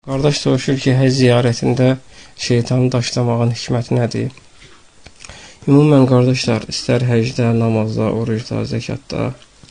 Qardaş soruşur ki, həcc ziyarətində şeytanı daşlamağın hikməti nədir? Ümumən qardaşlar, istər həcdə, namazda, orucda, zəkatda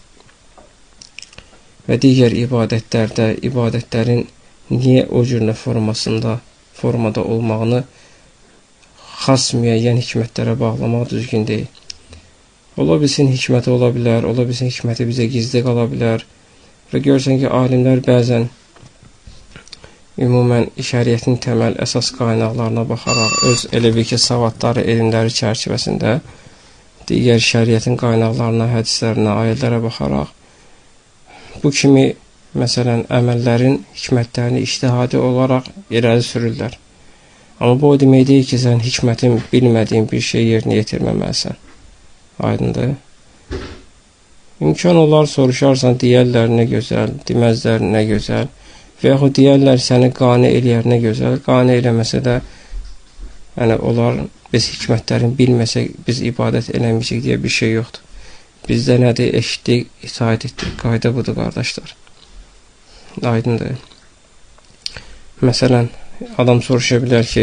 və digər ibadətlərdə, ibadətlərin niyə o cür formada olmağını xas müəyyən hikmətlərə bağlamaq düzgün deyil. Ola bilsin hikməti ola bilər, ola bilsin hikməti bizə gizli qala bilər və görürsən ki, alimlər bəzən ümumən şəriətin təməl əsas qaynaqlarına baxaraq, öz elə bir ki, savadları, elmləri çərçivəsində digər şəriətin qaynaqlarına, hədislərinə, ayətlərə baxaraq bu kimi, məsələn, əməllərin hikmətlərini ictihadi olaraq irəli sürürlər. Amma bu o demək deyil ki, sən hikmətin bilmədiyin bir şey yerinə yetirməməlisən. Aydındır. İmkan olar, soruşarsan, deyərlər nə gözəl, deməzlər nə gözəl. Və yaxud deyərlər səni qane eləyər nə gözəl, qane eləməsə də onlar biz hikmətlərini bilməsək, biz ibadət eləməyəcək deyə bir şey yoxdur. Bizdə nədir? Eşitdik, itaət etdik. Qayda budur, qardaşlar. Aydındır. Məsələn, adam soruşa bilər ki,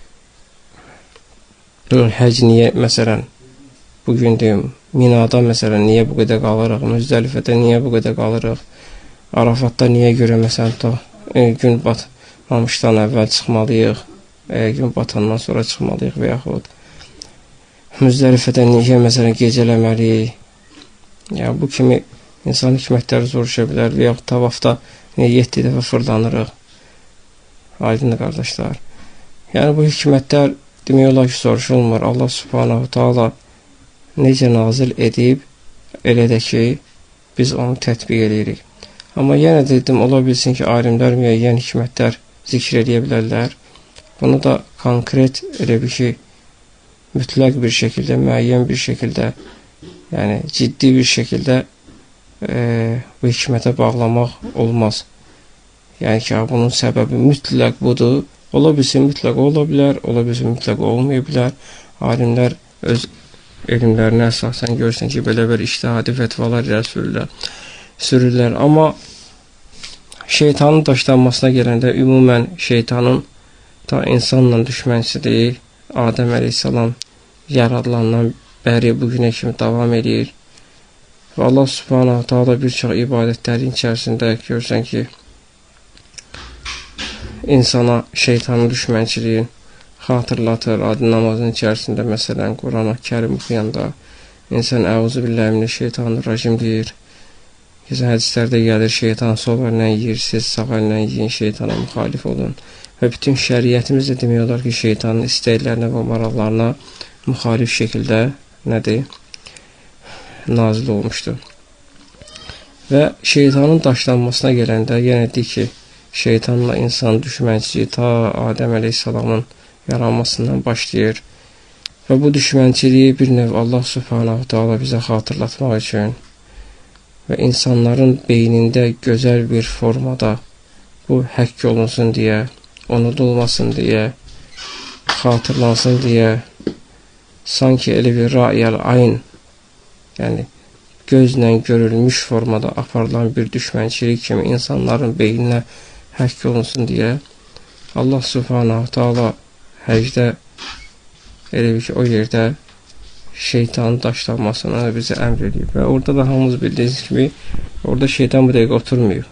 həc niyə, məsələn, bugün deyim, Minada, məsələn, niyə bu qədər qalırıq, Müzdəlifədə niyə bu qədər qalırıq, Arafatda niyə görə, məsələn, gün batmamışdan əvvəl çıxmalıyıq, gün batandan sonra çıxmalıyıq və yaxud Müzdəlifədə niyə, məsələn, gecələməliyik. Yəni, bu kimi insan hikmətləri soruşa bilər və yaxud tavafda niyə 7 dəfə fırlanırıq. Aydındır, qardaşlar. Yəni, bu hikmətlər demək olar ki, soruşulmur. Allah subhanahu ta'ala necə nazil edib, elə də ki, biz onu tətbiq edirik. Amma yenə dedim, ola bilsin ki, alimlər müəyyən hikmətlər zikr edə bilərlər. Bunu da konkret, elə bir ki, mütləq bir şəkildə, müəyyən bir şəkildə, yəni ciddi bir şəkildə bu hikmətə bağlamaq olmaz. Yəni ki, bunun səbəbi mütləq budur. Ola bilsin, mütləq ola bilər, ola bilsin, mütləq olmaya bilər. Alimlər öz elmlərinə əsasən görürsən ki, belə bir ictihadi fətvalar irəli sürürlər. Amma şeytanın daşlanmasına gələndə ümumən şeytanın da insanla düşmənçiliyi Adəm əleyhissalam yaradılandan bəri bugünə kimi davam edir. Və Allah subhanahu ta'ala bir çox ibadətlərin içərisində görürsən ki, insana şeytanın düşmənçiliyin xatırlatır. Adi namazın içərisində, məsələn, Quran-ı Kərim oxuyanda insan əuzubillahimineşşeytanirracim deyir. Keçən hədislərdə gəlir, şeytan sol əllə yeyir, siz sağ əllə yiyin, şeytana müxalif olun. Və bütün şəriyyətimiz də demək olar ki, şeytanın istəklərinə və maraqlarına müxalif şəkildə nədir? Nazil olmuşdur. Və şeytanın daşlanmasına gələndə yenə deyir ki, şeytanla insan düşmənçiliyi ta Adəm əleyhissalamın yaranmasından başlayır. Və bu düşmənçiliyi bir növ Allah subhanahu ta'ala bizə xatırlatmaq üçün və insanların beynində gözəl bir formada bu həkk olunsun deyə, unudulmasın deyə, xatırlansın deyə, sanki elə bir ra'yəl ayn, yəni gözlə görülmüş formada aparılan bir düşmənçilik kimi insanların beyninə həkk olunsun deyə Allah subhanahu ta'ala həcdə elə bir ki, o yerdə şeytanın daşlanmasını bizə əmr edib. Və orada da hamımız bildiyiniz kimi, orada şeytan bu dəqiqə oturmuyor.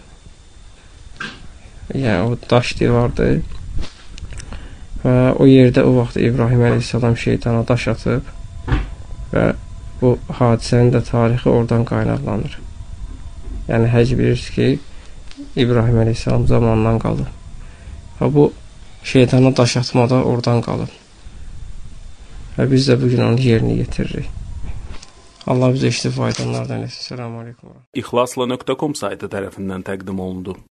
Yəni, o daş divardır. Və o yerdə o vaxt İbrahim əleyhissalam şeytana daş atıb və bu hadisənin də tarixi oradan qaynaqlanır. Yəni, həc bilirsiniz ki, İbrahim əleyhissalam zamandan qalır. Və bu şeytana daş atmada oradan qalır. Və biz də bugün onu yerinə getiririk. Allah bizə faydalardan eləsin. Selamun aleyküm. İxlasla.com saytı tərəfindən təqdim olundu.